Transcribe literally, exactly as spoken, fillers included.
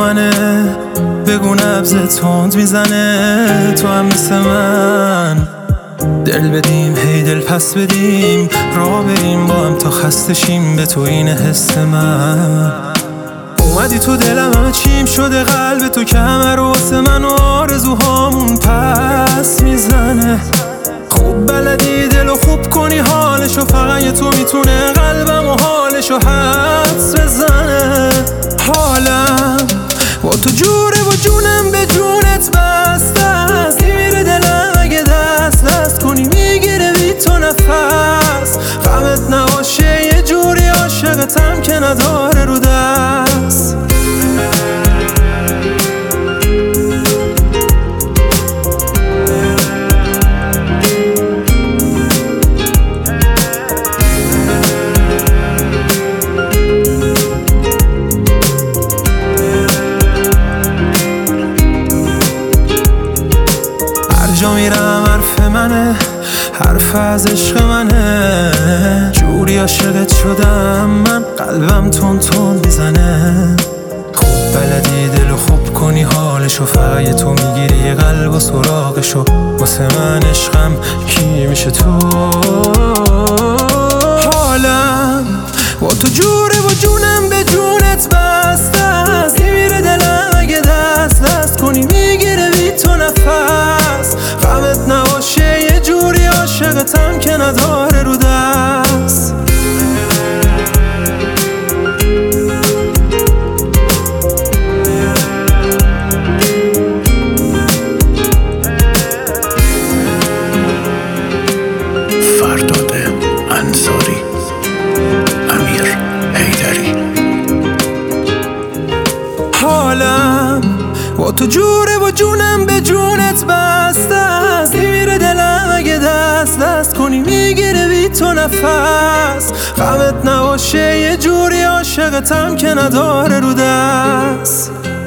منه، بگو نبض تند میزنه. تو هم مثل من دل بدیم هی دل پس بدیم، راه بریم با هم تا خسته شیم. به تو این حس من اومدی تو دلم، همه چیم شده قلب تو که همه رو واسه من و آرزوهامون پس میزنه. خوب بلدی دلو خوب کنی حالشو، فقط یه تو میتونه قلبم و حالشو حدس بزنه. حالم با تو جوره و جونم به جونت بسته است. میره دلم اگه دست دست کنی میگیره بی تو نفس. غمت نباشه یه جوری عاشقتم که نداره رو دست. جا میرم حرف منه، حرف از عشق منه. جوری عاشقت شدم من، قلبم تون تون میزنه. خوب بلدی دلو خوب کنی حالشو، فقط تو میگیری یه قلب و سراغشو. واسه من عشقم کی میشه تو؟ حالم با تو جوره و جونم به جونت بسته است. میره دلم اگه دست دست کنی میگیره بی تو نفس. غمت نباشه یه جوری عاشقتم که نداره رو دست. فرداد انصاری، امیر حیدری. حالم با تو جوره و جونم به جونت بسته است. میره دلم اگه دست دست کنی میگیره بی تو نفس. غمت نباشه یه جوری عاشقتم که نداره رو دست.